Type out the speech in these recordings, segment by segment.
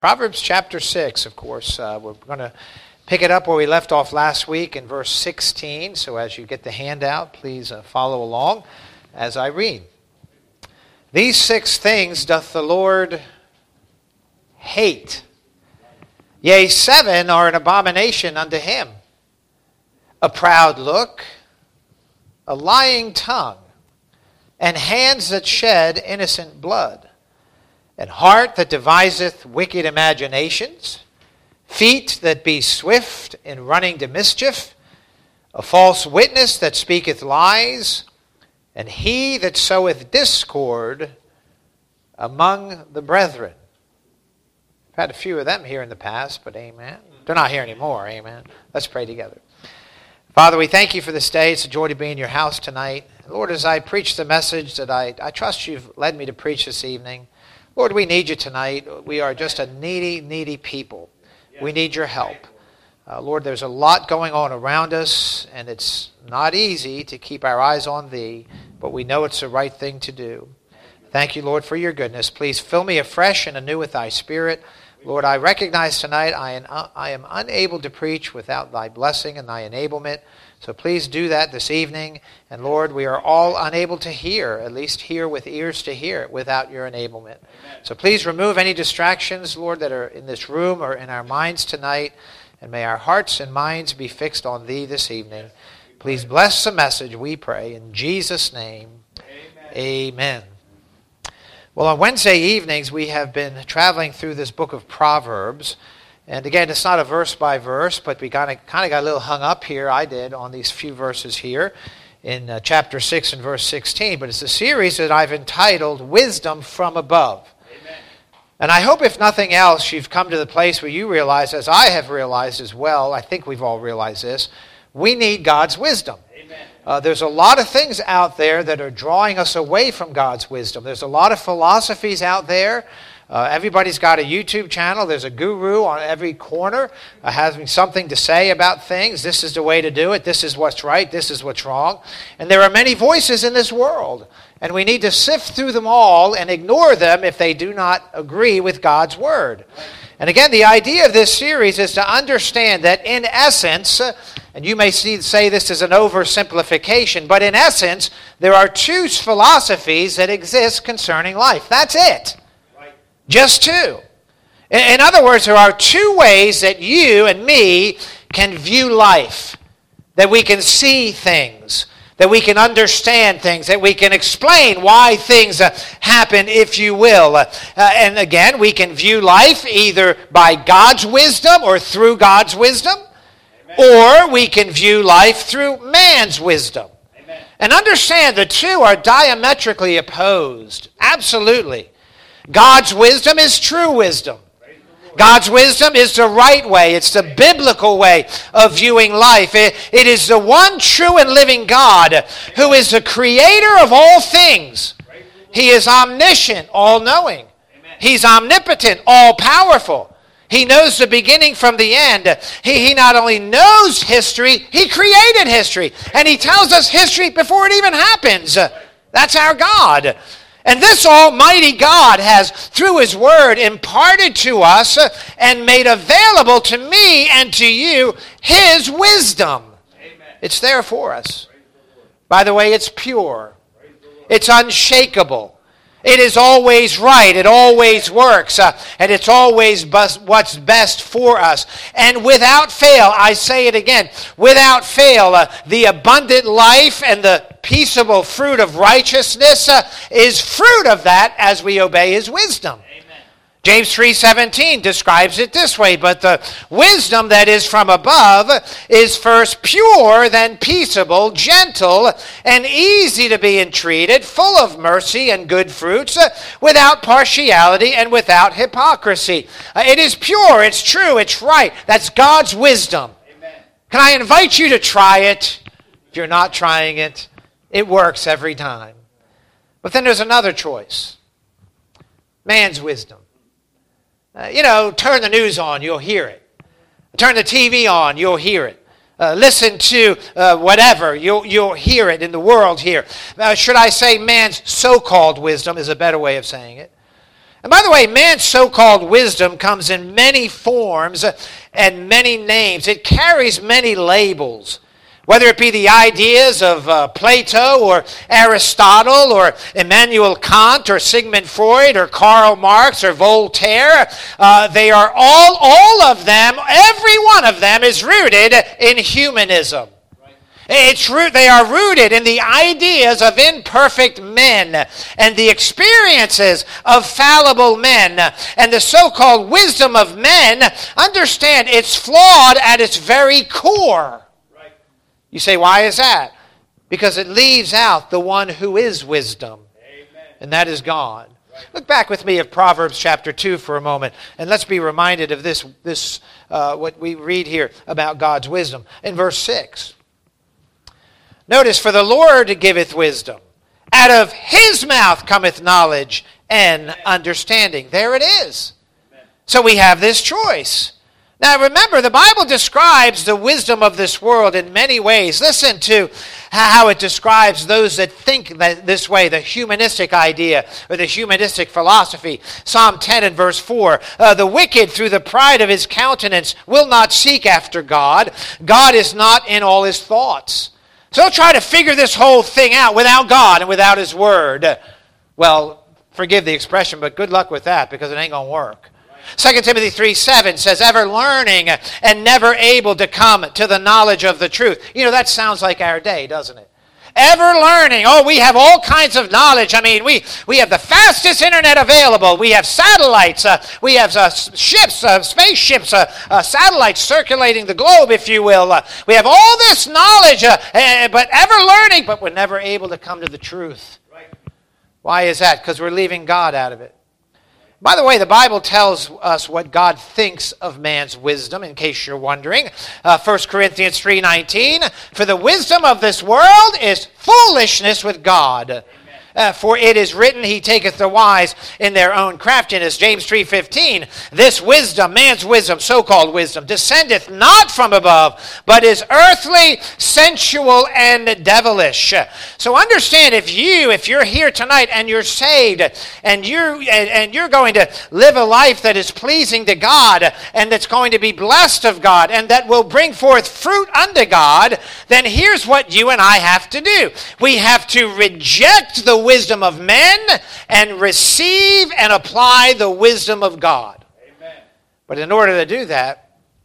Proverbs chapter 6, of course. We're going to pick it up where we left off last week in verse 16. So as you get the handout, please follow along as I read. These 6 things doth the Lord hate. Yea, 7 are an abomination unto him. A proud look, a lying tongue, and hands that shed innocent blood. And heart that deviseth wicked imaginations, feet that be swift in running to mischief, a false witness that speaketh lies, and he that soweth discord among the brethren. I've had a few of them here in the past, but amen. They're not here anymore, amen. Let's pray together. Father, we thank you for this day. It's a joy to be in your house tonight. Lord, as I preach the message that I trust you've led me to preach this evening, Lord, we need you tonight. We are just a needy people. We need your help. Lord, there's a lot going on around us, and it's not easy to keep our eyes on thee, but we know it's the right thing to do. Thank you, Lord, for your goodness. Please fill me afresh and anew with thy Spirit. Lord, I recognize tonight I am unable to preach without thy blessing and thy enablement. So please do that this evening. And Lord, we are all unable to hear, at least hear with ears to hear, without your enablement. Amen. So please remove any distractions, Lord, that are in this room or in our minds tonight. And may our hearts and minds be fixed on thee this evening. Please bless the message, we pray. In Jesus' name, amen. Well, on Wednesday evenings, we have been traveling through this book of Proverbs. And again, it's not a verse by verse, but we kind of got a little hung up here, I did, on these few verses here in chapter 6 and verse 16. But it's a series that I've entitled Wisdom from Above. Amen. And I hope, if nothing else, you've come to the place where you realize, as I have realized as well, I think we've all realized this, we need God's wisdom. There's a lot of things out there that are drawing us away from God's wisdom. There's a lot of philosophies out there. Everybody's got a YouTube channel. There's a guru on every corner having something to say about things. This is the way to do it. This is what's right. This is what's wrong. And there are many voices in this world. And we need to sift through them all and ignore them if they do not agree with God's word. And again, the idea of this series is to understand that in essence, and you may say this is an oversimplification, but in essence, there are 2 philosophies that exist concerning life. That's it. Right. Just 2. In other words, there are 2 ways that you and me can view life, that we can see things, that we can understand things, that we can explain why things happen, if you will. And again, we can view life either by God's wisdom or through God's wisdom, or we can view life through man's wisdom. Amen. And understand the 2 are diametrically opposed. Absolutely. God's wisdom is true wisdom. God's wisdom is the right way. It's the biblical way of viewing life. It is the one true and living God who is the creator of all things. He is omniscient, all-knowing. He's omnipotent, all-powerful. He knows the beginning from the end. He not only knows history, he created history. And he tells us history before it even happens. That's our God. And this almighty God has, through his word, imparted to us and made available to me and to you his wisdom. Amen. It's there for us. By the way, it's pure. It's unshakable. It is always right. It always works. And it's always what's best for us. And without fail, I say it again, without fail, the abundant life and the peaceable fruit of righteousness is fruit of that as we obey his wisdom. James 3:17 describes it this way, but the wisdom that is from above is first pure, then peaceable, gentle, and easy to be entreated, full of mercy and good fruits, without partiality and without hypocrisy. It is pure, it's true, it's right. That's God's wisdom. Amen. Can I invite you to try it? If you're not trying it, it works every time. But then there's another choice. Man's wisdom. Turn the news on, you'll hear it. Turn the TV on, you'll hear it. Listen to whatever, you'll hear it in the world here. Should I say man's so-called wisdom is a better way of saying it. And by the way, man's so-called wisdom comes in many forms and many names. It carries many labels. Whether it be the ideas of Plato or Aristotle or Immanuel Kant or Sigmund Freud or Karl Marx or Voltaire, they are all of them, every one of them is rooted in humanism. They are rooted in the ideas of imperfect men and the experiences of fallible men and the so-called wisdom of men. Understand, it's flawed at its very core. Right. You say, why is that? Because it leaves out the one who is wisdom. Amen. And that is God. Right. Look back with me at Proverbs chapter 2 for a moment, and let's be reminded of this what we read here about God's wisdom. In verse 6. Notice, for the Lord giveth wisdom. Out of his mouth cometh knowledge and understanding. There it is. So we have this choice. Now remember, the Bible describes the wisdom of this world in many ways. Listen to how it describes those that think this way, the humanistic idea or the humanistic philosophy. Psalm 10 and verse 4, the wicked through the pride of his countenance will not seek after God. God is not in all his thoughts. So don't try to figure this whole thing out without God and without his word. Well, forgive the expression, but good luck with that because it ain't going to work. 2 Timothy 3:7 says, ever learning and never able to come to the knowledge of the truth. You know, that sounds like our day, doesn't it? Ever learning. Oh, we have all kinds of knowledge. I mean, we have the fastest internet available. We have satellites. We have ships, spaceships, satellites circulating the globe, if you will. We have all this knowledge, but ever learning, but we're never able to come to the truth. Right. Why is that? Because we're leaving God out of it. By the way, the Bible tells us what God thinks of man's wisdom, in case you're wondering. 1 Corinthians 3:19, for the wisdom of this world is foolishness with God. For it is written, he taketh the wise in their own craftiness. James 3:15, this wisdom, man's wisdom, so-called wisdom, descendeth not from above, but is earthly, sensual, and devilish. So understand, if you're here tonight and you're saved, and you're going to live a life that is pleasing to God, and that's going to be blessed of God, and that will bring forth fruit unto God, then here's what you and I have to do. We have to reject the wisdom of men and receive and apply the wisdom of God. Amen. But in order to do that,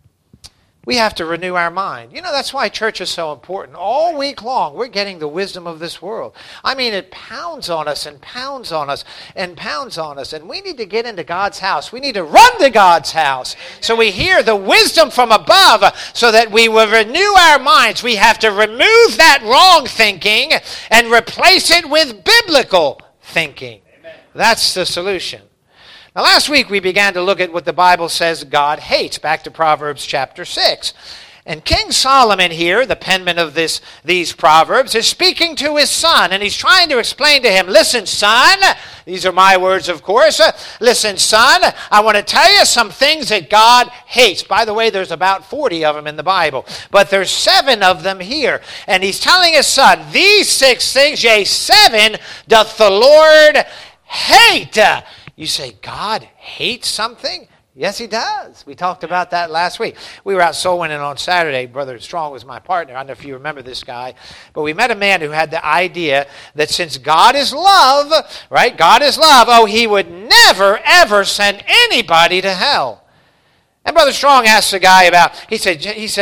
we have to renew our mind. You know, that's why church is so important. All week long, we're getting the wisdom of this world. I mean, it pounds on us and pounds on us and pounds on us. And we need to get into God's house. We need to run to God's house. So we hear the wisdom from above so that we will renew our minds. We have to remove that wrong thinking and replace it with biblical thinking. Amen. That's the solution. Now, last week we began to look at what the Bible says God hates, back to Proverbs chapter 6. And King Solomon here, the penman of these Proverbs, is speaking to his son, and he's trying to explain to him, listen, son, these are my words, of course, listen, son, I want to tell you some things that God hates. By the way, there's about 40 of them in the Bible, but there's 7 of them here. And he's telling his son, these 6 things, yea, 7, doth the Lord hate. You say, God hates something? Yes, he does. We talked about that last week. We were out soul winning on Saturday. Brother Strong was my partner. I don't know if you remember this guy. But we met a man who had the idea that since God is love, right? God is love. Oh, he would never, ever send anybody to hell. And Brother Strong asked the guy about, he said,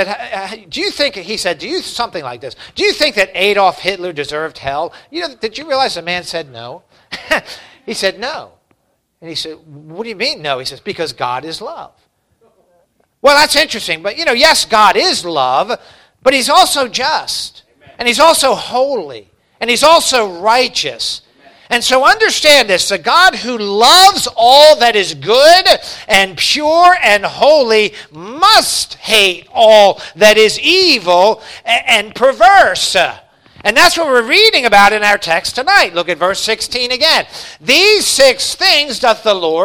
do you think, something like this, do you think that Adolf Hitler deserved hell? You know, did you realize the man said no? He said no. And he said, what do you mean no? He says, because God is love. Well, that's interesting. But, you know, yes, God is love, but he's also just. Amen. And he's also holy. And he's also righteous. Amen. And so understand this. The God who loves all that is good and pure and holy must hate all that is evil and perverse. And that's what we're reading about in our text tonight. Look at verse 16 again. These 6 things doth the Lord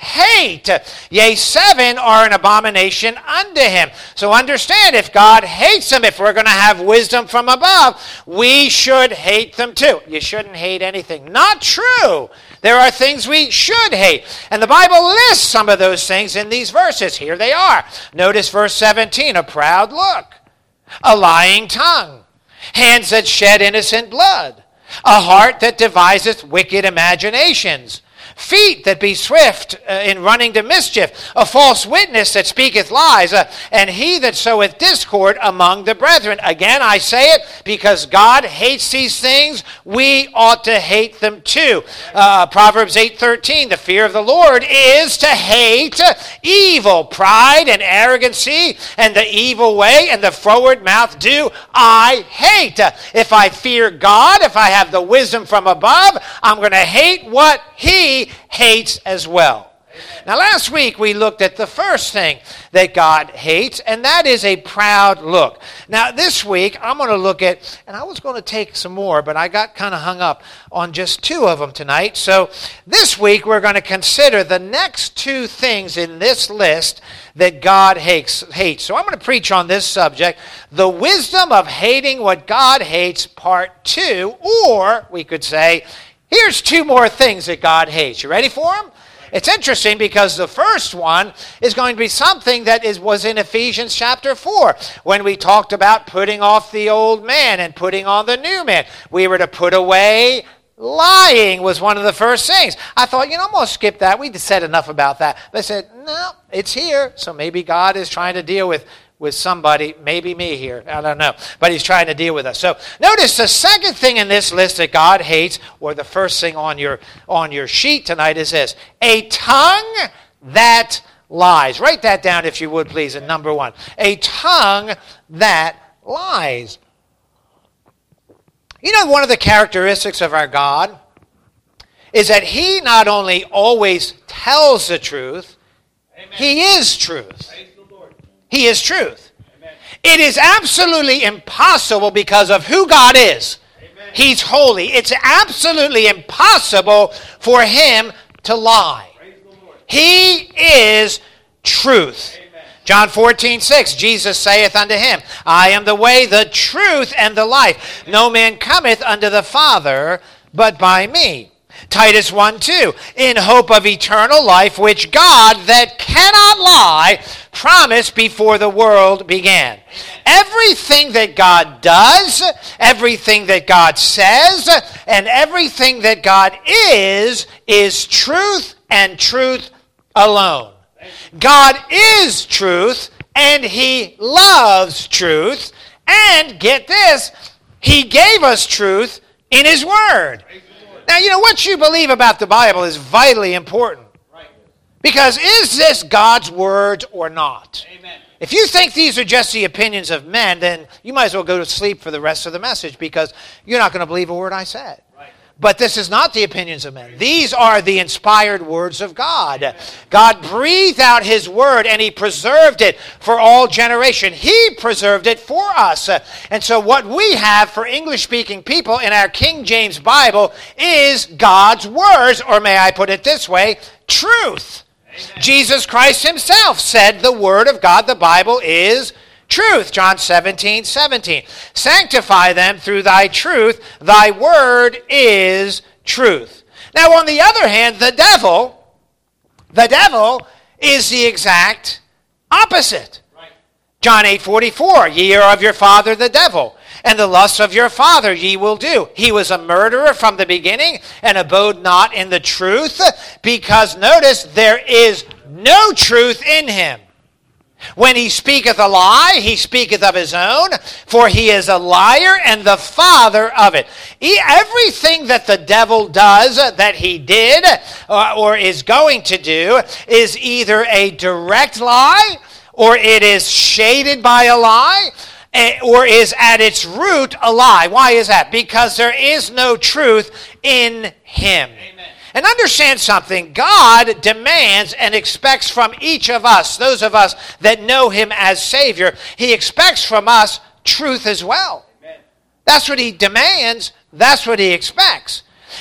hate. Yea, 7 are an abomination unto him. So understand, if God hates them, if we're going to have wisdom from above, we should hate them too. You shouldn't hate anything. Not true. There are things we should hate. And the Bible lists some of those things in these verses. Here they are. Notice verse 17, a proud look, a lying tongue, hands that shed innocent blood, a heart that deviseth wicked imaginations, feet that be swift in running to mischief, a false witness that speaketh lies, and he that soweth discord among the brethren. Again, I say it because God hates these things. We ought to hate them too. Proverbs 8:13, the fear of the Lord is to hate evil. Pride and arrogancy and the evil way and the froward mouth do I hate. If I fear God, if I have the wisdom from above, I'm going to hate what he hates as well. Amen. Now, last week we looked at the first thing that God hates, and that is a proud look. Now, this week I'm going to look at, and I was going to take some more, but I got kind of hung up on just 2 of them tonight. So this week we're going to consider the next 2 things in this list that God hates. So I'm going to preach on this subject, the wisdom of hating what God hates, part 2, or we could say, here's 2 more things that God hates. You ready for them? It's interesting because the first one is going to be something that was in Ephesians chapter 4 when we talked about putting off the old man and putting on the new man. We were to put away lying was one of the first things. I thought, I'm going to skip that. We said enough about that. They said, no, it's here. So maybe God is trying to deal with somebody, maybe me here, I don't know, but he's trying to deal with us. So notice the second thing in this list that God hates, or the first thing on your sheet tonight is this, a tongue that lies. Write that down if you would please in number 1. A tongue that lies. One of the characteristics of our God is that he not only always tells the truth, Amen. He is truth. He is truth. Amen. It is absolutely impossible because of who God is. Amen. He's holy. It's absolutely impossible for him to lie. He is truth. Amen. John 14:6, Jesus saith unto him, I am the way, the truth, and the life. No man cometh unto the Father but by me. Titus 1:2, in hope of eternal life, which God that cannot lie promised before the world began. Everything that God does, everything that God says, and everything that God is truth and truth alone. God is truth, and he loves truth, and get this, he gave us truth in his word. Now, what you believe about the Bible is vitally important. Right. Because is this God's word or not? Amen. If you think these are just the opinions of men, then you might as well go to sleep for the rest of the message because you're not going to believe a word I said. Right. But this is not the opinions of men. These are the inspired words of God. Amen. God breathed out his word and he preserved it for all generation. He preserved it for us. And so what we have for English-speaking people in our King James Bible is God's words, or may I put it this way, truth. Amen. Jesus Christ himself said the word of God, the Bible, is truth. John 17:17. Sanctify them through thy truth. Thy word is truth. Now, on the other hand, the devil is the exact opposite. Right. John 8:44. Ye are of your father the devil, and the lusts of your father ye will do. He was a murderer from the beginning, and abode not in the truth, because, notice, there is no truth in him. When he speaketh a lie, he speaketh of his own, for he is a liar and the father of it. Everything that the devil does, that he did, or is going to do, is either a direct lie, or it is shaded by a lie, or is at its root a lie. Why is that? Because there is no truth in him. Amen. And understand something, God demands and expects from each of us, those of us that know him as Savior, he expects from us truth as well. Amen. That's what he demands, that's what he expects.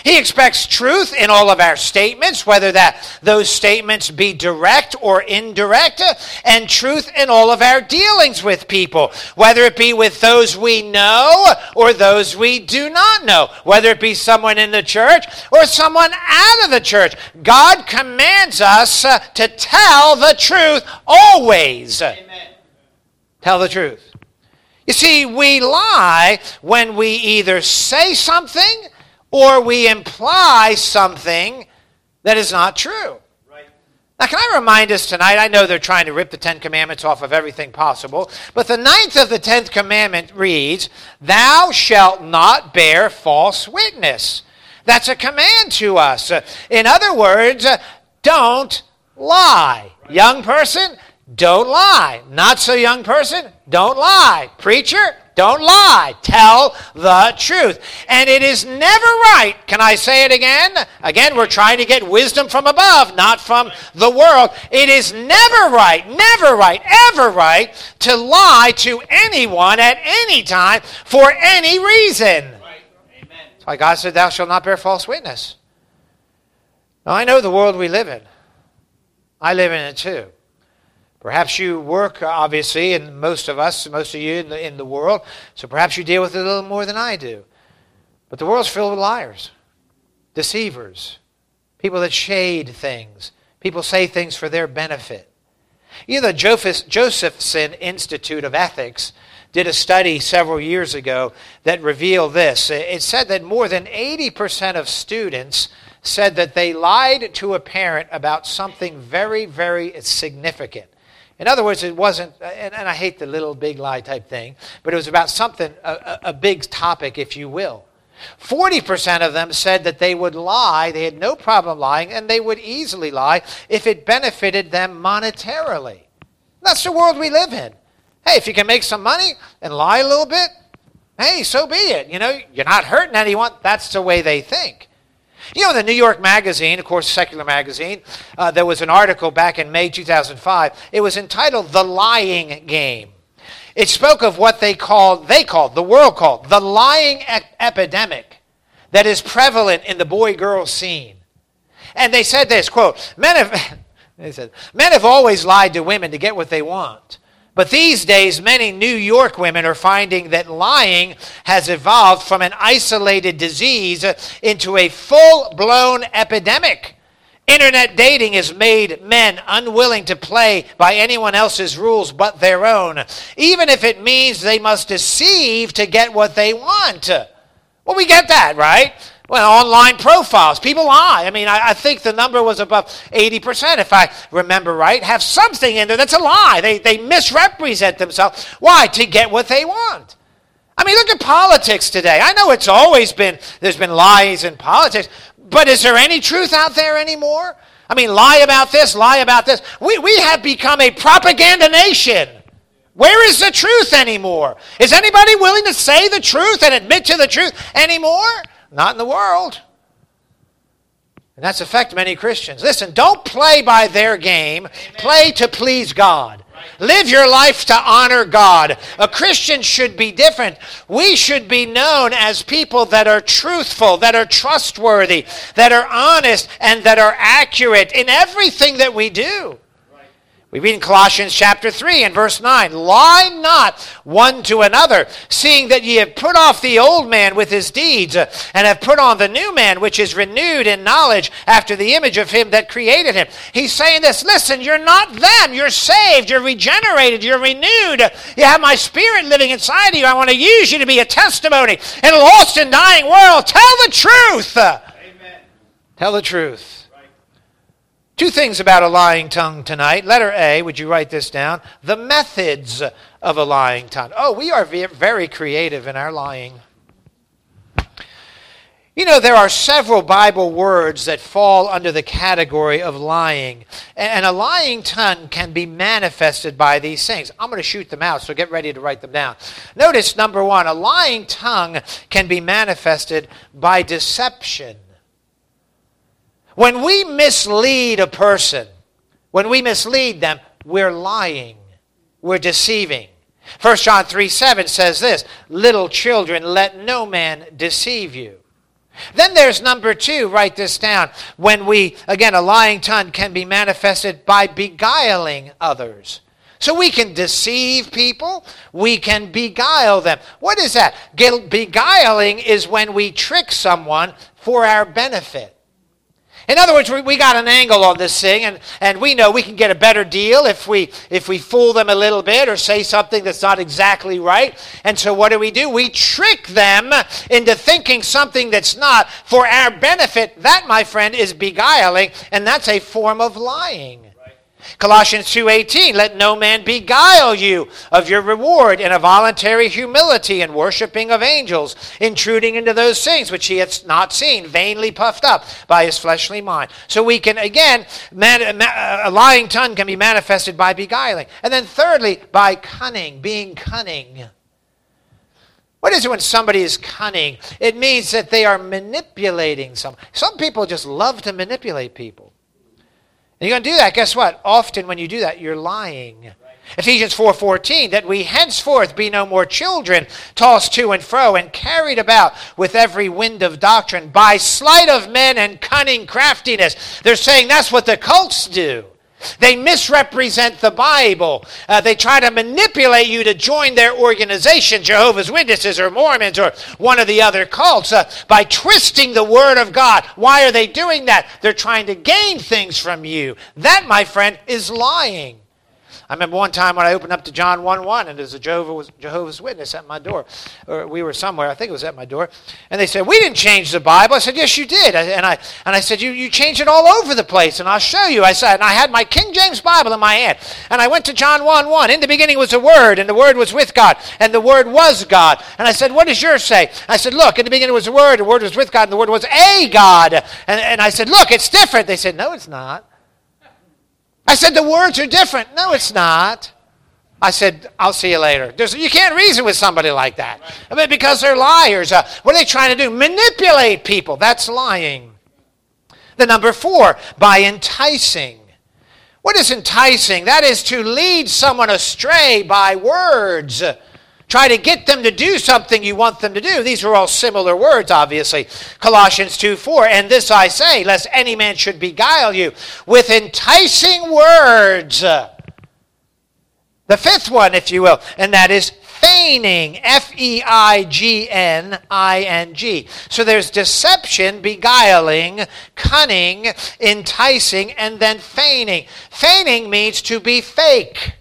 He expects truth in all of our statements, whether those statements be direct or indirect, and truth in all of our dealings with people, whether it be with those we know or those we do not know, whether it be someone in the church or someone out of the church. God commands us to tell the truth always. Amen. Tell the truth. You see, we lie when we either say something or we imply something that is not true. Right. Now, can I remind us tonight, I know they're trying to rip the Ten Commandments off of everything possible, but the 9th of the 10th commandment reads, "Thou shalt not bear false witness." That's a command to us. In other words, don't lie. Right. Young person, don't lie. Not so young person, don't lie. Preacher, don't lie. Tell the truth. And it is never right. Can I say it again? Again, we're trying to get wisdom from above, not from the world. It is never right, ever right to lie to anyone at any time for any reason. Right. Amen. That's why God said, "Thou shalt not bear false witness." Now, I know the world we live in. I live in it too. Perhaps you work, obviously, and most of you in the world, so perhaps you deal with it a little more than I do. But the world's filled with liars, deceivers, people that shade things. People say things for their benefit. You know, the Josephson Institute of Ethics did a study several years ago that revealed this. It said that more than 80% of students said that they lied to a parent about something very, very significant. In other words, it wasn't, and I hate the little big lie type thing, but it was about something, a big topic, if you will. 40% of them said that they would lie, they had no problem lying, and they would easily lie if it benefited them monetarily. That's the world we live in. Hey, if you can make some money and lie a little bit, hey, so be it. You know, you're not hurting anyone. That's the way they think. You know, the New York Magazine, of course, secular magazine, there was an article back in May 2005. It was entitled "The Lying Game." It spoke of what the world called, the lying epidemic that is prevalent in the boy-girl scene. And they said this, quote, men have always lied to women to get what they want. But these days, many New York women are finding that lying has evolved from an isolated disease into a full-blown epidemic. Internet dating has made men unwilling to play by anyone else's rules but their own, even if it means they must deceive to get what they want. Well, we get that, right? Well, online profiles, people lie. I mean, I think the number was above 80%, if I remember right, have something in there that's a lie. They misrepresent themselves. Why? To get what they want. I mean, look at politics today. I know there's been lies in politics, but is there any truth out there anymore? I mean, lie about this, lie about this. We have become a propaganda nation. Where is the truth anymore? Is anybody willing to say the truth and admit to the truth anymore? Not in the world. And that's affected many Christians. Listen, don't play by their game. Amen. Play to please God. Right. Live your life to honor God. A Christian should be different. We should be known as people that are truthful, that are trustworthy, that are honest, and that are accurate in everything that we do. We read in Colossians chapter 3 and verse 9, "Lie not one to another, seeing that ye have put off the old man with his deeds, and have put on the new man, which is renewed in knowledge after the image of him that created him." He's saying this, listen, you're not them. You're saved. You're regenerated. You're renewed. You have my spirit living inside of you. I want to use you to be a testimony in a lost and dying world. Tell the truth. Amen. Tell the truth. Two things about a lying tongue tonight. Letter A, would you write this down? The methods of a lying tongue. Oh, we are very creative in our lying. You know, there are several Bible words that fall under the category of lying. And a lying tongue can be manifested by these things. I'm going to shoot them out, so get ready to write them down. Notice, number one, a lying tongue can be manifested by deception. When we mislead a person, when we mislead them, we're lying. We're deceiving. 1 John 3:7 says this, "Little children, let no man deceive you." Then there's number 2, write this down. When a lying tongue can be manifested by beguiling others. So we can deceive people, we can beguile them. What is that? Beguiling is when we trick someone for our benefit. In other words, we got an angle on this thing, and we know we can get a better deal if we fool them a little bit or say something that's not exactly right. And so what do? We trick them into thinking something that's not for our benefit. That, my friend, is beguiling, and that's a form of lying. Colossians 2:18, let no man beguile you of your reward in a voluntary humility and worshiping of angels, intruding into those things which he hath not seen, vainly puffed up by his fleshly mind. So we can, again, a lying tongue can be manifested by beguiling. And then thirdly, by cunning, being cunning. What is it when somebody is cunning? It means that they are manipulating someone. Some people just love to manipulate people. And you're going to do that, guess what? Often when you do that, you're lying. Right. Ephesians 4:14, that we henceforth be no more children, tossed to and fro, and carried about with every wind of doctrine, by sleight of men and cunning craftiness. They're saying that's what the cults do. They misrepresent the Bible. They try to manipulate you to join their organization, Jehovah's Witnesses or Mormons or one of the other cults, by twisting the Word of God. Why are they doing that? They're trying to gain things from you. That, my friend, is lying. I remember one time when I opened up to John 1:1, and there's a Jehovah's Witness at my door. Or we were somewhere, I think it was at my door. And they said, we didn't change the Bible. I said, yes, you did. And I said, you changed it all over the place, and I'll show you. I said, and I had my King James Bible in my hand. And I went to John 1:1. In the beginning was the Word, and the Word was with God, and the Word was God. And I said, what does yours say? I said, look, in the beginning was the Word was with God, and the Word was a God. And I said, look, it's different. They said, no, it's not. I said, the words are different. No, it's not. I said, I'll see you later. You can't reason with somebody like that. I mean, because they're liars. What are they trying to do? Manipulate people. That's lying. The number 4, by enticing. What is enticing? That is to lead someone astray by words. Try to get them to do something you want them to do. These are all similar words, obviously. Colossians 2:4, and this I say, lest any man should beguile you with enticing words. The 5th one, if you will, and that is feigning, F-E-I-G-N-I-N-G. So there's deception, beguiling, cunning, enticing, and then feigning. Feigning means to be fake.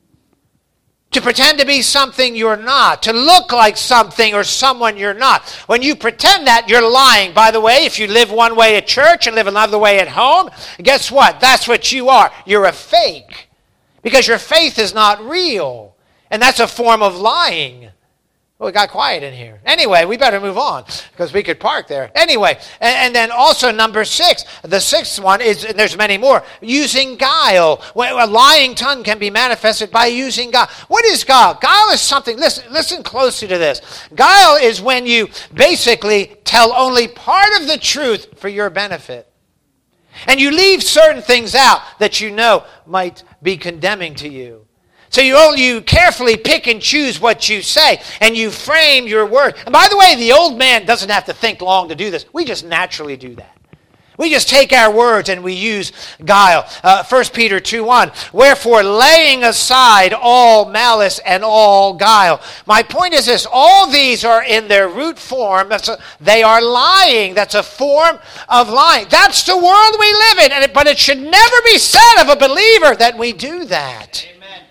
To pretend to be something you're not. To look like something or someone you're not. When you pretend that, you're lying. By the way, if you live one way at church and live another way at home, guess what? That's what you are. You're a fake. Because your faith is not real. And that's a form of lying. Well, it got quiet in here. Anyway, we better move on because we could park there. Anyway, and then also number 6, the 6th one is, and there's many more, using guile. A lying tongue can be manifested by using guile. What is guile? Guile is something, listen closely to this. Guile is when you basically tell only part of the truth for your benefit. And you leave certain things out that you know might be condemning to you. So you carefully pick and choose what you say, and you frame your word. And by the way, the old man doesn't have to think long to do this. We just naturally do that. We just take our words and we use guile. 1 Peter 2:1, wherefore laying aside all malice and all guile. My point is this, all these are in their root form. They are lying. That's a form of lying. That's the world we live in, but it should never be said of a believer that we do that.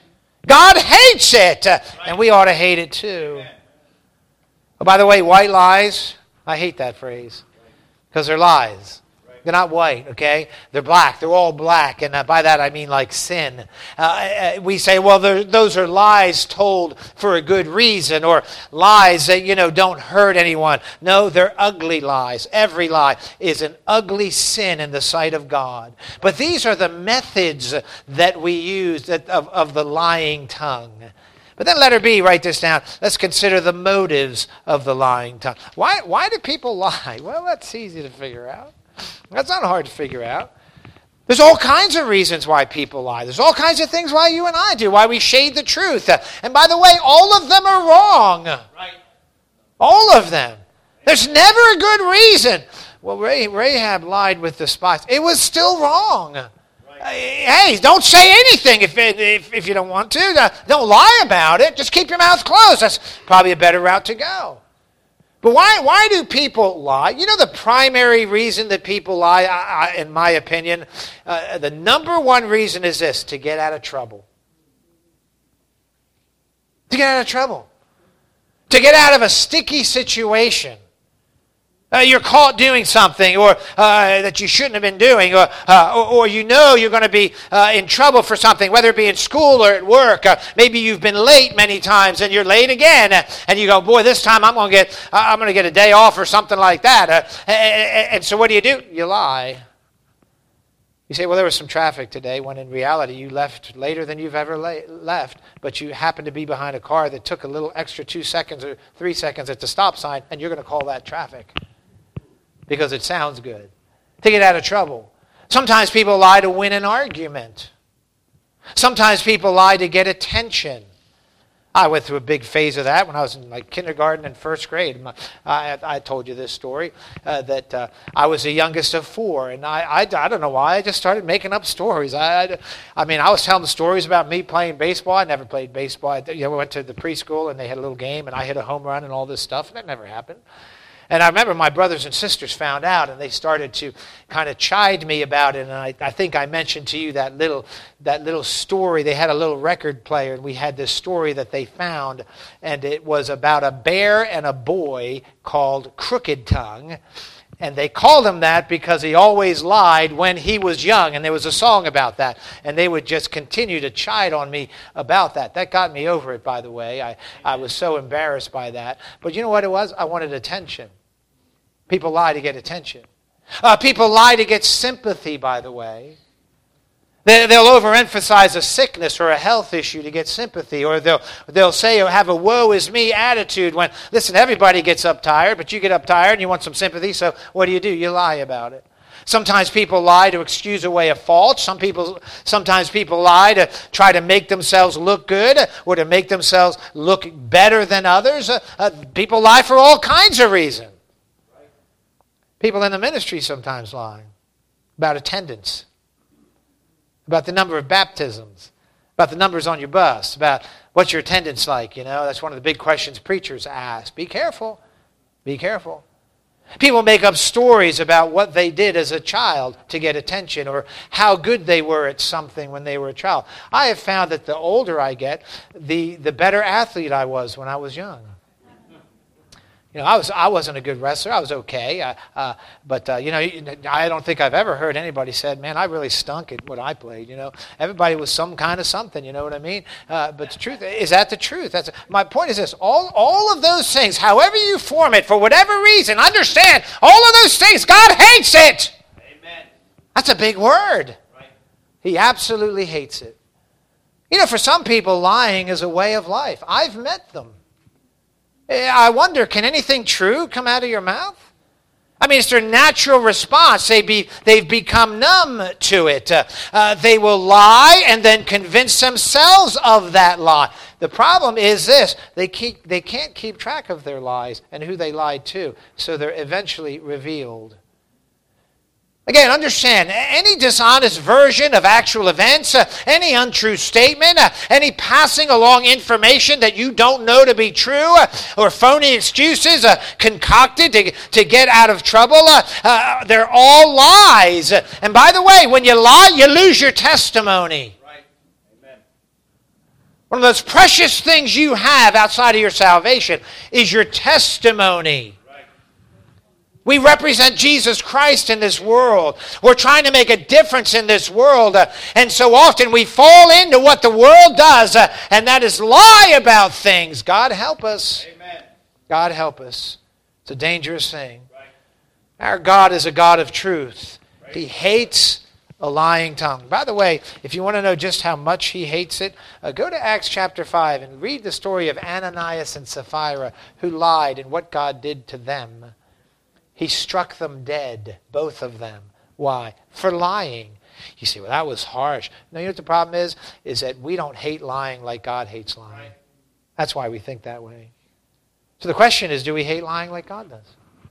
God hates it, and we ought to hate it too. Oh, by the way, white lies, I hate that phrase because they're lies. They're not white, okay? They're black. They're all black, and by that I mean like sin. We say, well, those are lies told for a good reason, or lies that, don't hurt anyone. No, they're ugly lies. Every lie is an ugly sin in the sight of God. But these are the methods that we use of the lying tongue. But then letter B, write this down. Let's consider the motives of the lying tongue. Why do people lie? Well, that's easy to figure out. That's not hard to figure out. There's all kinds of reasons why people lie. There's all kinds of things why you and I do, why we shade the truth. And by the way, all of them are wrong. Right. All of them. There's never a good reason. Well, Rahab lied with the spies. It was still wrong. Hey, don't say anything if you don't want to. Don't lie about it. Just keep your mouth closed. That's probably a better route to go. But why do people lie? You know the primary reason that people lie, in my opinion, the number one reason is this: to get out of trouble. To get out of trouble. To get out of a sticky situation. You're caught doing something or that you shouldn't have been doing, or you know you're going to be in trouble for something, whether it be in school or at work. Maybe you've been late many times and you're late again, and you go, boy, this time I'm going to get a day off or something like that. And so what do? You lie. You say, well, there was some traffic today, when in reality you left later than you've ever left, but you happened to be behind a car that took a little extra 2 seconds or 3 seconds at the stop sign, and you're going to call that traffic because it sounds good. To get out of trouble. Sometimes people lie to win an argument. Sometimes people lie to get attention. I went through a big phase of that when I was in like kindergarten and first grade. I told you this story, that I was the youngest of 4, and I don't know why, I just started making up stories. I was telling stories about me playing baseball. I never played baseball. We went to the preschool, and they had a little game, and I hit a home run and all this stuff, and that never happened. And I remember my brothers and sisters found out, and they started to kind of chide me about it. And I think I mentioned to you that little story. They had a little record player, and we had this story that they found, and it was about a bear and a boy called Crooked Tongue. And they called him that because he always lied when he was young. And there was a song about that. And they would just continue to chide on me about that. That got me over it, by the way. I was so embarrassed by that. But you know what it was? I wanted attention. People lie to get attention. People lie to get sympathy, by the way. They'll overemphasize a sickness or a health issue to get sympathy, or they'll say or have a woe is me attitude when, listen, everybody gets uptired, but you get uptired and you want some sympathy, so what do? You lie about it. Sometimes people lie to excuse away a fault. Sometimes people lie to try to make themselves look good or to make themselves look better than others. People lie for all kinds of reasons. People in the ministry sometimes lie about attendance, about the number of baptisms, about the numbers on your bus, about what's your attendance like. That's one of the big questions preachers ask. Be careful. Be careful. People make up stories about what they did as a child to get attention, or how good they were at something when they were a child. I have found that the older I get, the better athlete I was when I was young. I wasn't a good wrestler. I was okay. But I don't think I've ever heard anybody said, man, I really stunk at what I played. Everybody was some kind of something, you know what I mean? But the truth, is that the truth? My point is this, all of those things, however you form it, for whatever reason, understand, all of those things, God hates it. Amen. That's a big word. Right. He absolutely hates it. For some people, lying is a way of life. I've met them. I wonder, can anything true come out of your mouth? It's their natural response. They've become numb to it. They will lie and then convince themselves of that lie. The problem is this: they can't keep track of their lies and who they lied to, so they're eventually revealed. Again, understand, any dishonest version of actual events, any untrue statement, any passing along information that you don't know to be true, or phony excuses concocted to get out of trouble, they're all lies. And by the way, when you lie, you lose your testimony. Right. Amen. One of those precious things you have outside of your salvation is your testimony. We represent Jesus Christ in this world. We're trying to make a difference in this world. And so often we fall into what the world does, and that is lie about things. God help us. Amen. God help us. It's a dangerous thing. Right. Our God is a God of truth. Right. He hates a lying tongue. By the way, if you want to know just how much he hates it, go to Acts chapter 5 and read the story of Ananias and Sapphira, who lied and what God did to them. He struck them dead, both of them. Why? For lying. You say, well, that was harsh. No, you know what the problem is that we don't hate lying like God hates lying. Right. That's why we think that way. So the question is, do we hate lying like God does?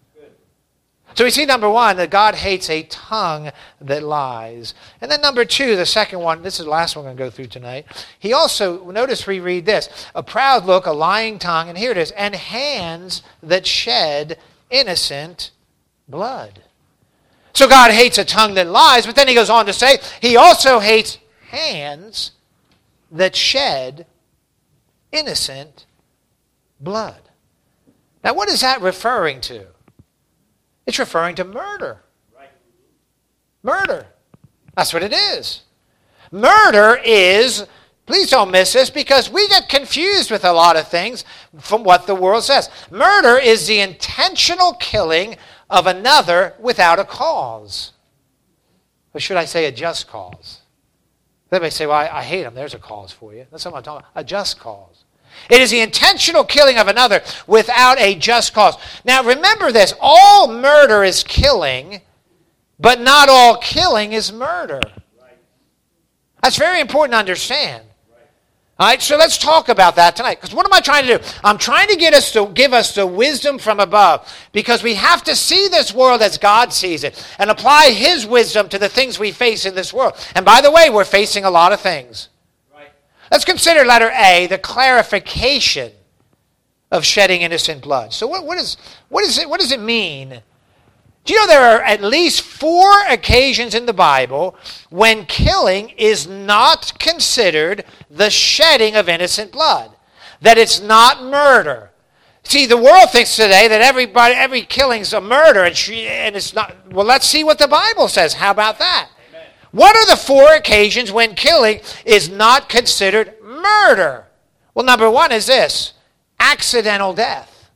So we see, number one, that God hates a tongue that lies. And then number two, the second one, this is the last one we're going to go through tonight. He also, notice we read this, a proud look, a lying tongue, and here it is, and hands that shed innocent blood. So God hates a tongue that lies, but then he goes on to say, he also hates hands that shed innocent blood. Now what is that referring to? It's referring to murder. Murder. That's what it is. Murder is, please don't miss this, because we get confused with a lot of things from what the world says. Murder is the intentional killing of another without a cause. Or should I say a just cause? Everybody say, well, I hate him. There's a cause for you. That's what I'm talking about. A just cause. It is the intentional killing of another without a just cause. Now remember this, all murder is killing, but not all killing is murder. That's very important to understand. All right, so let's talk about that tonight. Because what am I trying to do? I'm trying to give us the wisdom from above. Because we have to see this world as God sees it. And apply His wisdom to the things we face in this world. And by the way, we're facing a lot of things. Let's consider letter A, the clarification of shedding innocent blood. So what does it mean? Do you know there are at least 4 occasions in the Bible when killing is not considered the shedding of innocent blood? That it's not murder. See, the world thinks today that every killing's a murder, and it's not. Well, let's see what the Bible says. How about that? What are the 4 occasions when killing is not considered murder? Well, number 1 is this, accidental death.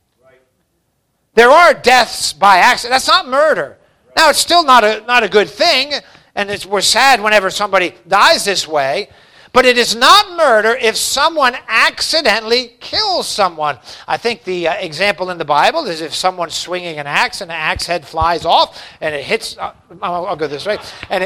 There are deaths by accident. That's not murder. Now, it's still not a good thing, and we're sad whenever somebody dies this way, but it is not murder if someone accidentally kills someone. I think the example in the Bible is if someone's swinging an axe and the axe head flies off and it hits. I'll go this way, and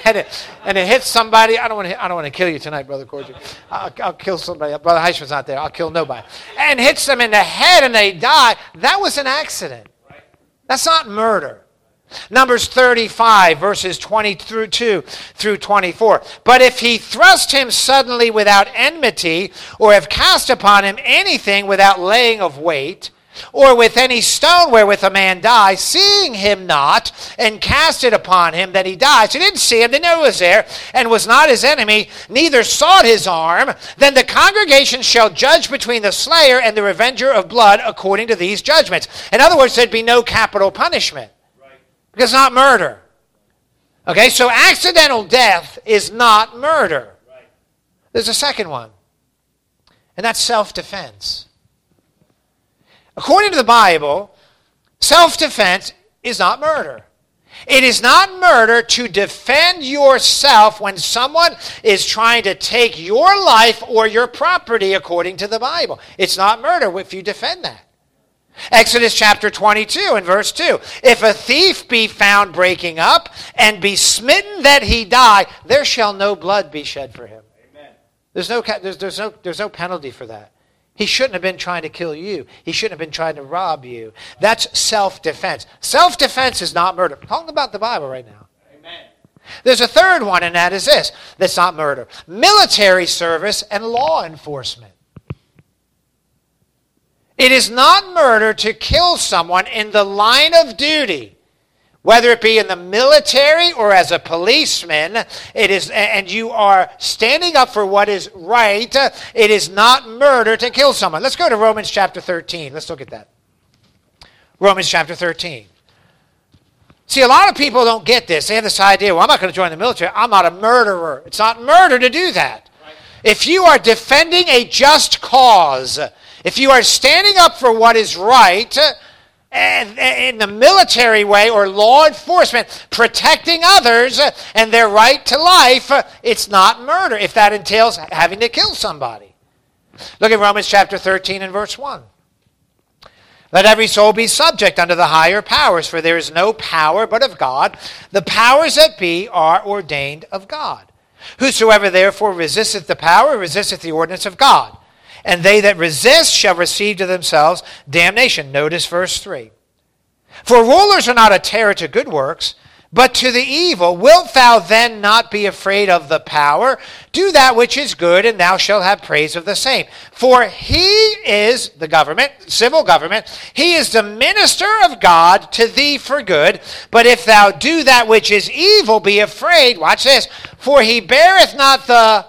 it hits somebody. I don't want to kill you tonight, Brother Cordy. I'll kill somebody. Brother Heisman's not there. I'll kill nobody. And hits them in the head and they die. That was an accident. That's not murder. Numbers 35, verses 22 through 24. But if he thrust him suddenly without enmity, or have cast upon him anything without laying of weight, or with any stone wherewith a man dies, seeing him not, and cast it upon him that he dies. He didn't see him, didn't know he was there, and was not his enemy, neither sought his arm, then the congregation shall judge between the slayer and the revenger of blood according to these judgments. In other words, there'd be no capital punishment. Because it's not murder. Okay, so accidental death is not murder. There's a second one, and that's self-defense. According to the Bible, self-defense is not murder. It is not murder to defend yourself when someone is trying to take your life or your property according to the Bible. It's not murder if you defend that. Exodus chapter 22 and verse 2. If a thief be found breaking up and be smitten that he die, there shall no blood be shed for him. Amen. There's no penalty for that. He shouldn't have been trying to kill you. He shouldn't have been trying to rob you. That's self-defense. Self-defense is not murder. I'm talking about the Bible right now. Amen. There's a third one, and that is this. That's not murder. Military service and law enforcement. It is not murder to kill someone in the line of duty, whether it be in the military or as a policeman. It is, and you are standing up for what is right. It is not murder to kill someone. Let's go to Romans chapter 13. Let's look at that. Romans chapter 13. See, a lot of people don't get this. They have this idea, well, I'm not going to join the military. I'm not a murderer. It's not murder to do that. Right. If you are defending a just cause, if you are standing up for what is right, and in the military way or law enforcement, protecting others and their right to life, it's not murder if that entails having to kill somebody. Look at Romans chapter 13 and verse 1. Let every soul be subject unto the higher powers, for there is no power but of God. The powers that be are ordained of God. Whosoever therefore resisteth the power, resisteth the ordinance of God. And they that resist shall receive to themselves damnation. Notice verse 3. For rulers are not a terror to good works, but to the evil. Wilt thou then not be afraid of the power? Do that which is good, and thou shalt have praise of the same. For he is the government, civil government. He is the minister of God to thee for good. But if thou do that which is evil, be afraid. Watch this. For he beareth not the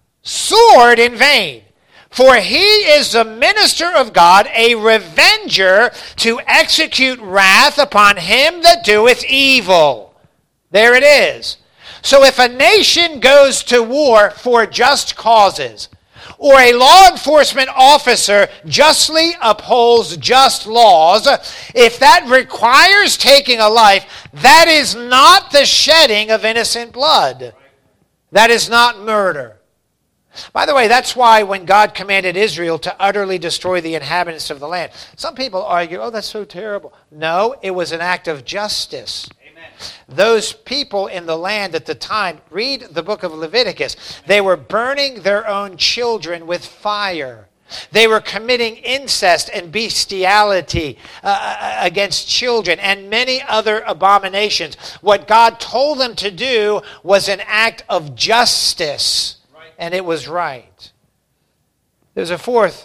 sword in vain. For he is the minister of God, a revenger to execute wrath upon him that doeth evil. There it is. So if a nation goes to war for just causes, or a law enforcement officer justly upholds just laws, if that requires taking a life, that is not the shedding of innocent blood. That is not murder. By the way, that's why when God commanded Israel to utterly destroy the inhabitants of the land, some people argue, oh, that's so terrible. No, it was an act of justice. Amen. Those people in the land at the time, read the book of Leviticus, they were burning their own children with fire. They were committing incest and bestiality against children and many other abominations. What God told them to do was an act of justice. And it was right. There's a fourth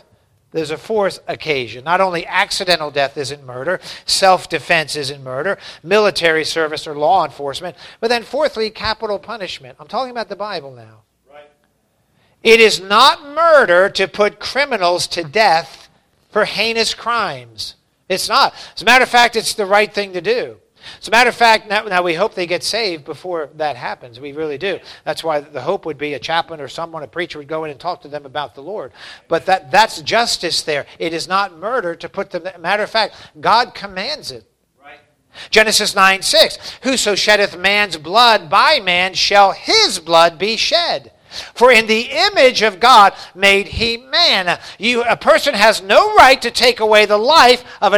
occasion. Not only accidental death isn't murder, self-defense isn't murder, military service or law enforcement, but then fourthly, capital punishment. I'm talking about the Bible now. Right. It is not murder to put criminals to death for heinous crimes. It's not. As a matter of fact, it's the right thing to do. As a matter of fact, now we hope they get saved before that happens. We really do. That's why the hope would be a chaplain or someone, a preacher would go in and talk to them about the Lord. But that's justice there. It is not murder to put them. Matter of fact, God commands it. Right. Genesis 9:6. Whoso sheddeth man's blood, by man shall his blood be shed. For in the image of God made he man. A person has no right to take away the life of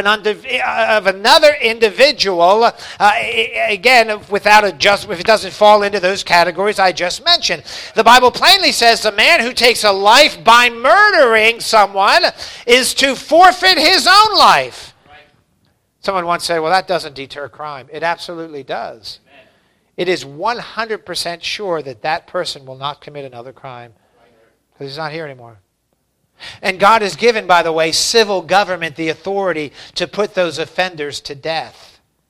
another individual, again, if it doesn't fall into those categories I just mentioned. The Bible plainly says the man who takes a life by murdering someone is to forfeit his own life. Right. Someone once said, well, that doesn't deter crime. It absolutely does. It is 100% sure that that person will not commit another crime because he's not here anymore. And God has given, by the way, civil government the authority to put those offenders to death.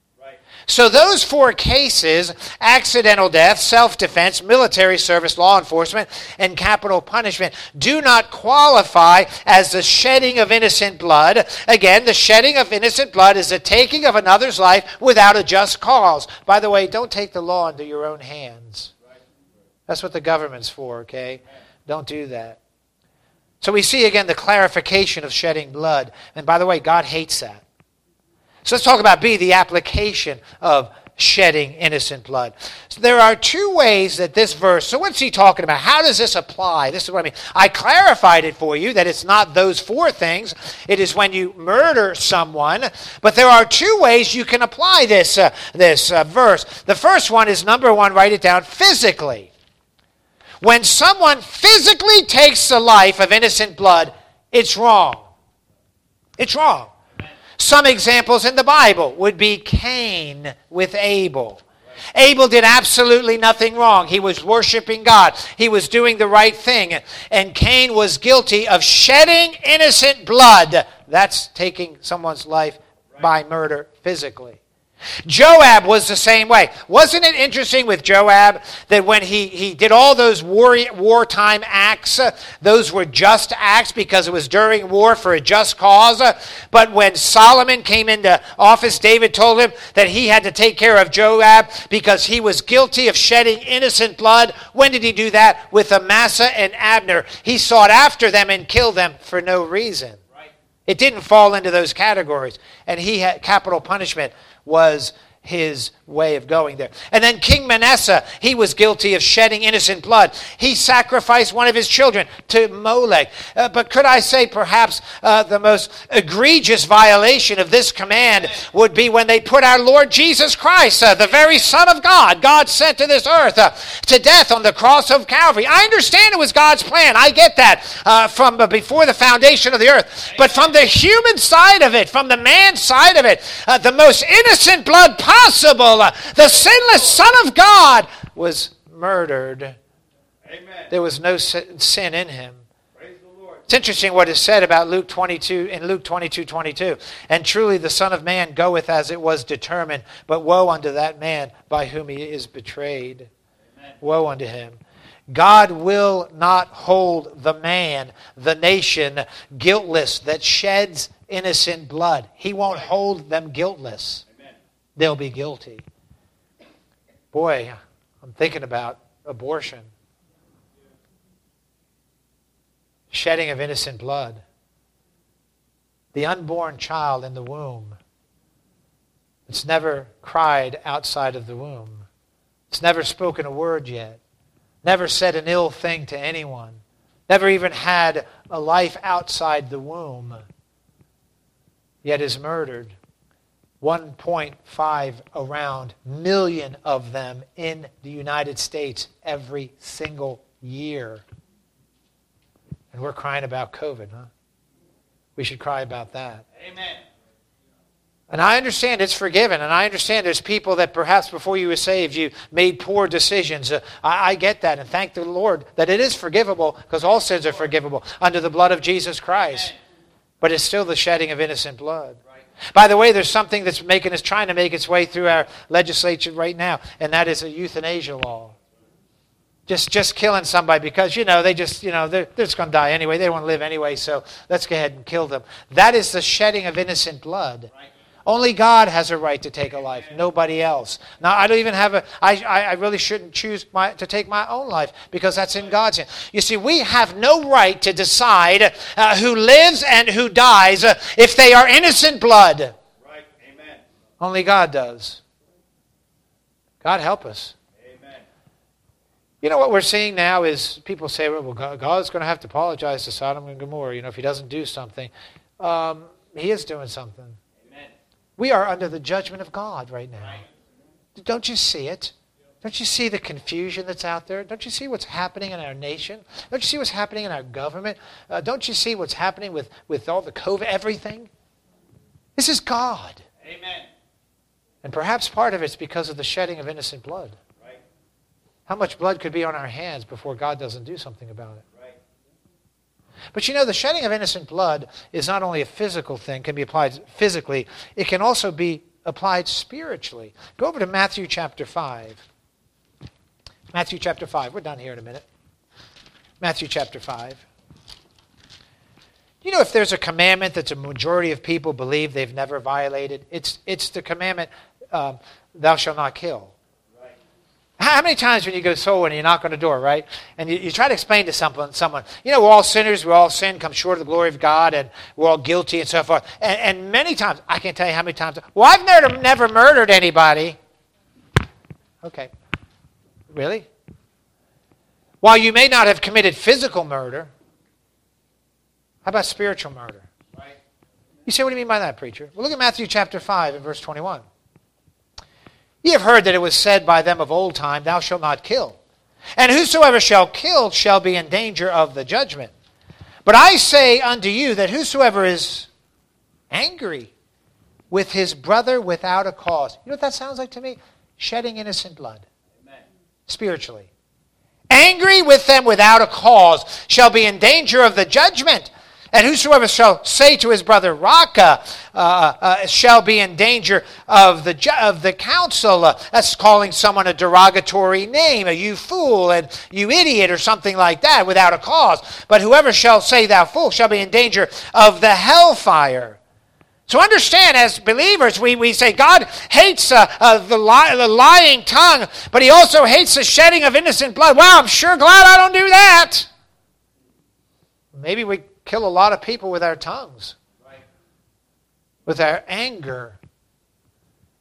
So those four cases, accidental death, self-defense, military service, law enforcement, and capital punishment, do not qualify as the shedding of innocent blood. Again, the shedding of innocent blood is the taking of another's life without a just cause. By the way, don't take the law into your own hands. That's what the government's for, okay? Don't do that. So we see again the clarification of shedding blood. And by the way, God hates that. So let's talk about B, the application of shedding innocent blood. So there are two ways that this verse, so what's he talking about? How does this apply? This is what I mean. I clarified it for you that it's not those four things. It is when you murder someone. But there are two ways you can apply this verse. The first one is, number one, write it down, physically. When someone physically takes the life of innocent blood, it's wrong. It's wrong. Some examples in the Bible would be Cain with Abel. Abel did absolutely nothing wrong. He was worshiping God. He was doing the right thing. And Cain was guilty of shedding innocent blood. That's taking someone's life by murder physically. Joab was the same way. Wasn't it interesting with Joab that when he did all those wartime acts, those were just acts because it was during war for a just cause? But when Solomon came into office, David told him that he had to take care of Joab because he was guilty of shedding innocent blood. When did he do that? With Amasa and Abner. He sought after them and killed them for no reason. It didn't fall into those categories. And he had capital punishment was his way of going there. And then King Manasseh, he was guilty of shedding innocent blood. He sacrificed one of his children to Molech. But could I say perhaps the most egregious violation of this command would be when they put our Lord Jesus Christ, the very Son of God, God sent to this earth, to death on the cross of Calvary. I understand it was God's plan. I get that from before the foundation of the earth. But from the human side of it, from the man side of it, the most innocent blood possible, the sinless Son of God was murdered. Amen. There was no sin in him. Praise the Lord. It's interesting what is said about Luke 22, in Luke 22:22. And truly the Son of Man goeth as it was determined, but woe unto that man by whom he is betrayed. Amen. Woe unto him. God will not hold the man, the nation, guiltless that sheds innocent blood. He won't hold them guiltless. Amen. They'll be guilty. Boy, I'm thinking about abortion. Shedding of innocent blood. The unborn child in the womb. It's never cried outside of the womb. It's never spoken a word yet. Never said an ill thing to anyone. Never even had a life outside the womb. Yet is murdered. 1.5 around million of them in the United States every single year. And we're crying about COVID, huh? We should cry about that. Amen. And I understand it's forgiven, and I understand there's people that perhaps before you were saved, you made poor decisions. I get that, and thank the Lord that it is forgivable, because all sins are forgivable under the blood of Jesus Christ. But it's still the shedding of innocent blood. Right. By the way, there's something that's trying to make its way through our legislature right now, and that is a euthanasia law. Just killing somebody because, they're just going to die anyway. They don't want to live anyway, so let's go ahead and kill them. That is the shedding of innocent blood. Right. Only God has a right to take a life, nobody else. Now, I don't even have I really shouldn't choose to take my own life because that's in God's hand. You see, we have no right to decide who lives and who dies if they are innocent blood. Right. Amen. Only God does. God help us. Amen. You know what we're seeing now is people say, well, God's going to have to apologize to Sodom and Gomorrah, if he doesn't do something. He is doing something. We are under the judgment of God right now. Right. Don't you see it? Don't you see the confusion that's out there? Don't you see what's happening in our nation? Don't you see what's happening in our government? Don't you see what's happening with all the COVID, everything? This is God. Amen. And perhaps part of it's because of the shedding of innocent blood. Right. How much blood could be on our hands before God doesn't do something about it? Right. But the shedding of innocent blood is not only a physical thing, can be applied physically, it can also be applied spiritually. Go over to Matthew chapter 5. Matthew chapter 5. We're done here in a minute. Matthew chapter 5. If there's a commandment that the majority of people believe they've never violated, it's the commandment, thou shalt not kill. How many times when you go soul and you knock on the door, right? And you try to explain to someone, we're all sinners, we all sin, come short of the glory of God, and we're all guilty and so forth. And many times, I can't tell you how many times, well, I've never murdered anybody. Okay. Really? While you may not have committed physical murder, how about spiritual murder? Right. You say, what do you mean by that, preacher? Well, look at Matthew chapter 5 and verse 21. Ye have heard that it was said by them of old time, thou shalt not kill. And whosoever shall kill shall be in danger of the judgment. But I say unto you that whosoever is angry with his brother without a cause. You know what that sounds like to me? Shedding innocent blood. Amen. Spiritually. Angry with them without a cause shall be in danger of the judgment. And whosoever shall say to his brother, Raka, shall be in danger of the council. That's calling someone a derogatory name, you fool, and you idiot, or something like that, without a cause. But whoever shall say, thou fool, shall be in danger of the hellfire. So understand, as believers, we say God hates the lying tongue, but he also hates the shedding of innocent blood. Wow, I'm sure glad I don't do that. Maybe we kill a lot of people with our tongues, right? With our anger.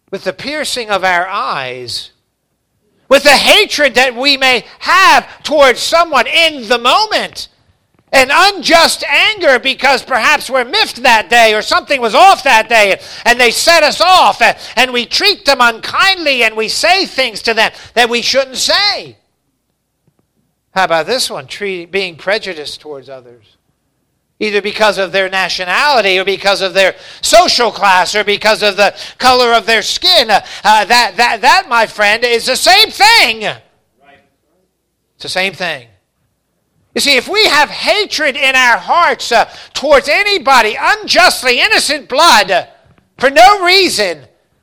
with the piercing of our eyes, with the hatred that we may have towards someone in the moment, an unjust anger because perhaps we're miffed that day or something was off that day and they set us off and we treat them unkindly and we say things to them that we shouldn't say. How about this one? Being prejudiced towards others, either because of their nationality or because of their social class or because of the color of their skin. That, my friend, is the same thing. It's the same thing. You see, if we have hatred in our hearts towards anybody, unjustly, innocent blood, for no reason,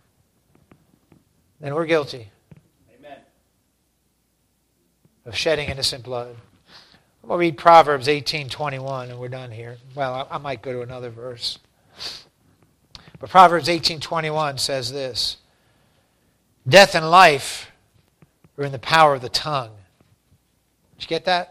then we're guilty. Amen. Of shedding innocent blood. I'm going to read Proverbs 18:21, and we're done here. Well, I might go to another verse. But Proverbs 18:21 says this: death and life are in the power of the tongue. Did you get that?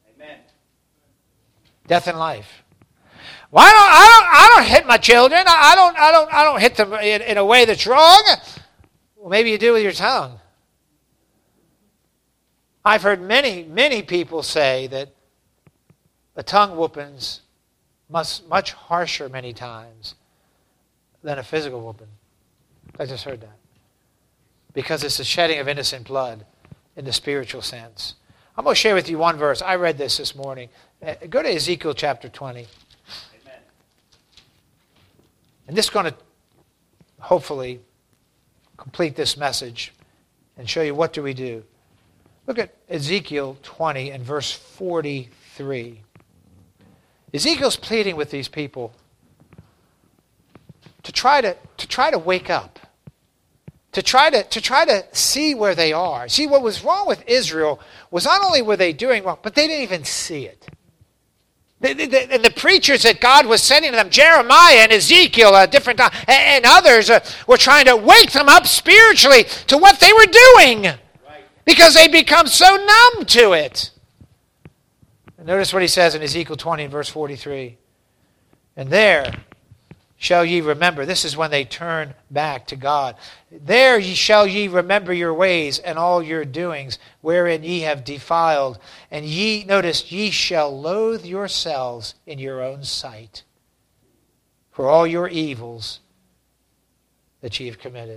Death and life. Well, I don't hit my children. I don't hit them in a way that's wrong. Well, maybe you do with your tongue. I've heard many people say that a tongue whooping's much harsher many times than a physical whooping. I just heard that. Because it's the shedding of innocent blood in the spiritual sense. I'm going to share with you one verse. I read this morning. Go to Ezekiel chapter 20. Amen. And this is going to hopefully complete this message and show you what do we do. Look at Ezekiel 20 and verse 43. Ezekiel's pleading with these people to try to wake up. To try to see where they are. See, what was wrong with Israel was not only were they doing wrong, but they didn't even see it. The preachers that God was sending to them, Jeremiah and Ezekiel, and others, were trying to wake them up spiritually to what they were doing. Right. Because they'd become so numb to it. And notice what he says in Ezekiel 20 verse 43. And there shall ye remember. This is when they turn back to God. There shall ye remember your ways and all your doings, wherein ye have defiled. And ye shall loathe yourselves in your own sight for all your evils that ye have committed.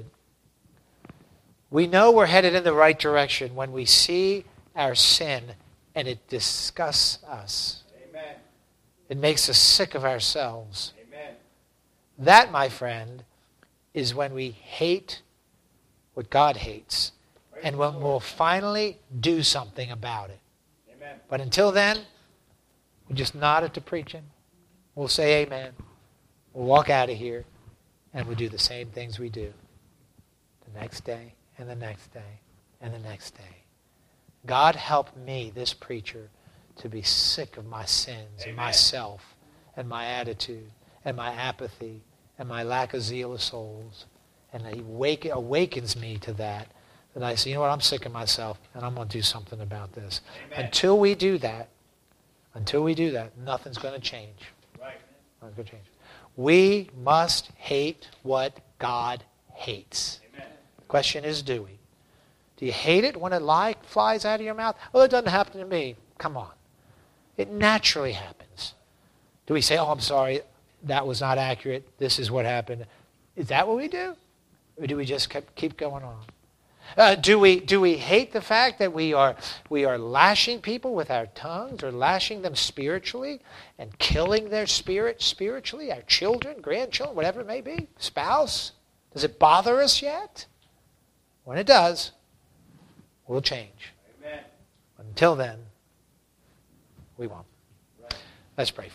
We know we're headed in the right direction when we see our sin and it disgusts us. Amen. It makes us sick of ourselves. Amen. That, my friend, is when we hate what God hates. And when we'll finally do something about it. Amen. But until then, we just nod at the preaching. We'll say amen. We'll walk out of here. And we'll do the same things we do. The next day, and the next day, and the next day. God help me, this preacher, to be sick of my sins and myself and my attitude and my apathy and my lack of zeal of souls. And he awakens me to that. That I say, you know what, I'm sick of myself and I'm going to do something about this. Amen. Until we do that, nothing's going to change. Right. Nothing's going to change. We must hate what God hates. Amen. The question is, do we? Do you hate it when a lie flies out of your mouth? Oh, it doesn't happen to me. Come on. It naturally happens. Do we say, oh, I'm sorry, that was not accurate, this is what happened? Is that what we do? Or do we just keep going on? Do we hate the fact that we are lashing people with our tongues or lashing them spiritually and killing their spirit spiritually, our children, grandchildren, whatever it may be, spouse? Does it bother us yet? When it does, we'll change. Amen. Until then, we won't. Right. Let's pray for